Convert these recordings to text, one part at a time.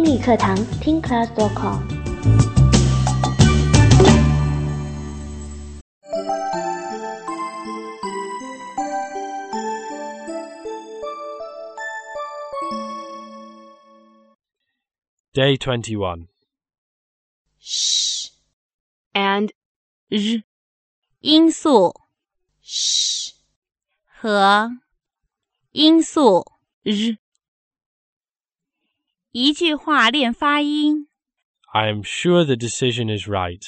英语课堂听 class.com。 Day 21. sh and r 音素 sh 和音素 r。一句话练发音。 I am sure the decision is right.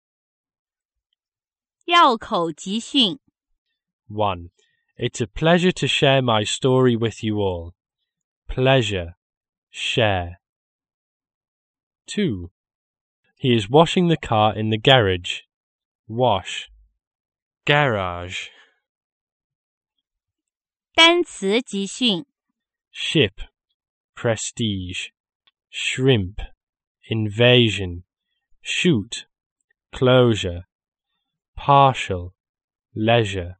绕口集训。 1. It's a pleasure to share my story with you all. Pleasure. Share. 2. He is washing the car in the garage. Wash. Garage. 单词集训。 Ship. Prestige. Shrimp. Invasion. Shoot. Closure. Partial. Leisure.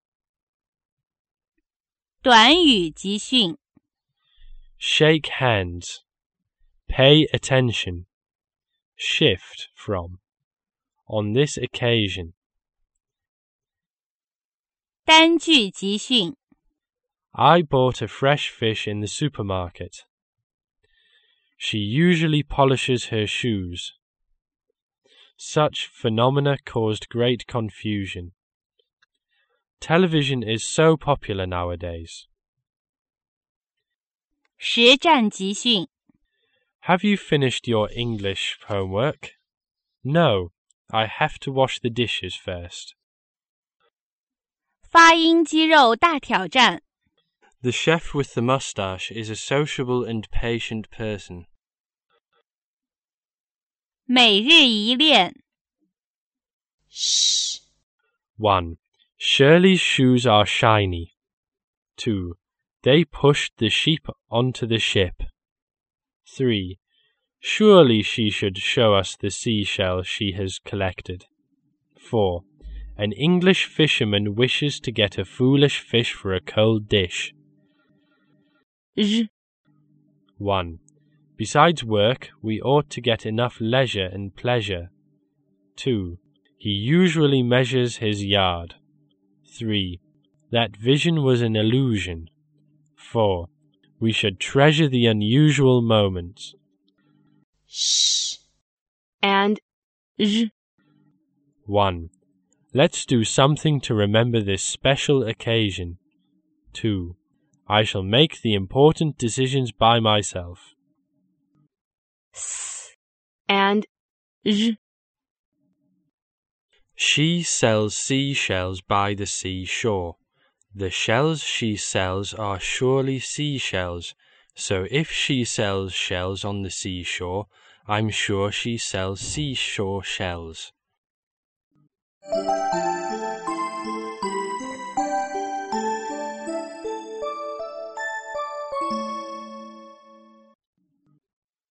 短语集训。 Shake hands. Pay attention. Shift from. On this occasion. 单句集训。 I bought a fresh fish in the supermarket. She usually polishes her shoes. Such phenomena caused great confusion. Television is so popular nowadays. 实战集训。 Have you finished your English homework? No, I have to wash the dishes first. 发音肌肉大挑战。 The chef with the mustache is a sociable and patient person. 每日一练。 sh 1. Shirley's shoes are shiny. 2. They pushed the sheep onto the ship. 3. Surely she should show us the seashell she has collected. 4. An English fisherman wishes to get a foolish fish for a cold dish. r 1. Besides work, we ought to get enough leisure and pleasure. 2. He usually measures his yard. 3. That vision was an illusion. 4. We should treasure the unusual moments. sh and r 1. Let's do something to remember this special occasion. 2. I shall make the important decisions by myself. s and r She sells seashells by the seashore. The shells she sells are surely seashells, so if she sells shells on the seashore, I'm sure she sells seashore shells.